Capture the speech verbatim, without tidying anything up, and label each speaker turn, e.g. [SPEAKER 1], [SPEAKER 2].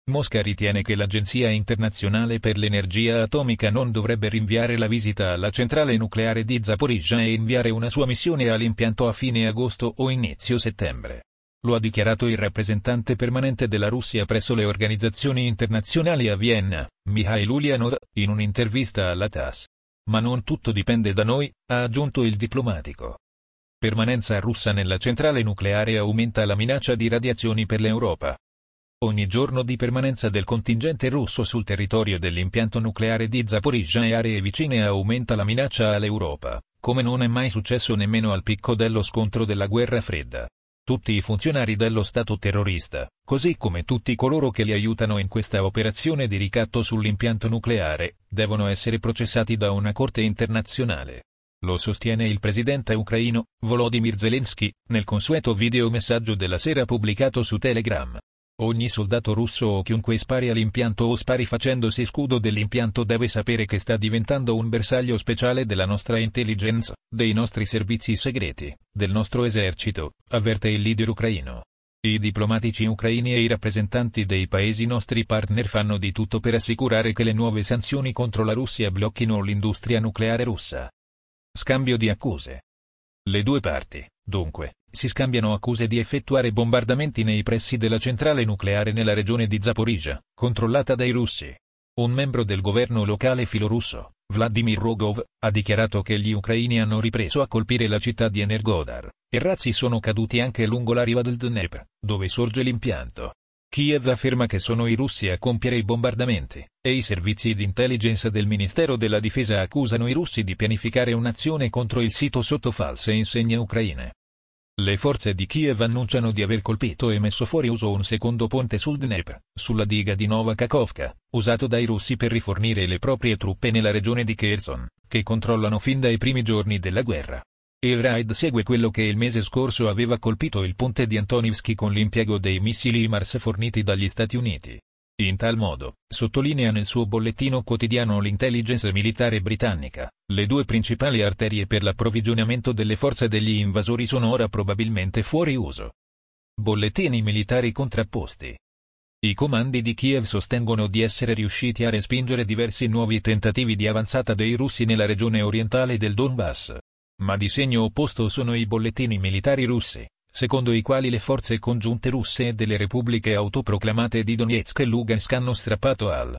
[SPEAKER 1] Mosca ritiene che l'Agenzia internazionale per l'energia atomica non dovrebbe rinviare la visita alla centrale nucleare di Zaporizhzhia e inviare una sua missione all'impianto a fine agosto o inizio settembre. Lo ha dichiarato il rappresentante permanente della Russia presso le organizzazioni internazionali a Vienna, Mikhail Ulyanov, in un'intervista alla T A S S. Ma non tutto dipende da noi, ha aggiunto il diplomatico. Permanenza russa nella centrale nucleare aumenta la minaccia di radiazioni per l'Europa. Ogni giorno di permanenza del contingente russo sul territorio dell'impianto nucleare di Zaporizhzhia e aree vicine aumenta la minaccia all'Europa, come non è mai successo nemmeno al picco dello scontro della guerra fredda. Tutti i funzionari dello Stato terrorista, così come tutti coloro che li aiutano in questa operazione di ricatto sull'impianto nucleare, devono essere processati da una corte internazionale. Lo sostiene il presidente ucraino, Volodymyr Zelensky, nel consueto videomessaggio della sera pubblicato su Telegram. Ogni soldato russo o chiunque spari all'impianto o spari facendosi scudo dell'impianto deve sapere che sta diventando un bersaglio speciale della nostra intelligence, dei nostri servizi segreti, del nostro esercito, avverte il leader ucraino. I diplomatici ucraini e i rappresentanti dei paesi nostri partner fanno di tutto per assicurare che le nuove sanzioni contro la Russia blocchino l'industria nucleare russa. Scambio di accuse. Le due parti, dunque, si scambiano accuse di effettuare bombardamenti nei pressi della centrale nucleare nella regione di Zaporizhzhia, controllata dai russi. Un membro del governo locale filorusso, Vladimir Rogov, ha dichiarato che gli ucraini hanno ripreso a colpire la città di Energodar, e razzi sono caduti anche lungo la riva del Dnepr, dove sorge l'impianto. Kiev afferma che sono i russi a compiere i bombardamenti, e i servizi di intelligence del Ministero della Difesa accusano i russi di pianificare un'azione contro il sito sotto false insegne ucraine. Le forze di Kiev annunciano di aver colpito e messo fuori uso un secondo ponte sul Dnepr, sulla diga di Nova Kakhovka, usato dai russi per rifornire le proprie truppe nella regione di Kherson, che controllano fin dai primi giorni della guerra. Il raid segue quello che il mese scorso aveva colpito il ponte di Antonivsky con l'impiego dei missili HIMARS forniti dagli Stati Uniti. In tal modo, sottolinea nel suo bollettino quotidiano l'intelligence militare britannica, le due principali arterie per l'approvvigionamento delle forze degli invasori sono ora probabilmente fuori uso. Bollettini militari contrapposti. I comandi di Kiev sostengono di essere riusciti a respingere diversi nuovi tentativi di avanzata dei russi nella regione orientale del Donbass. Ma di segno opposto sono i bollettini militari russi, secondo i quali le forze congiunte russe e delle repubbliche autoproclamate di Donetsk e Lugansk hanno strappato al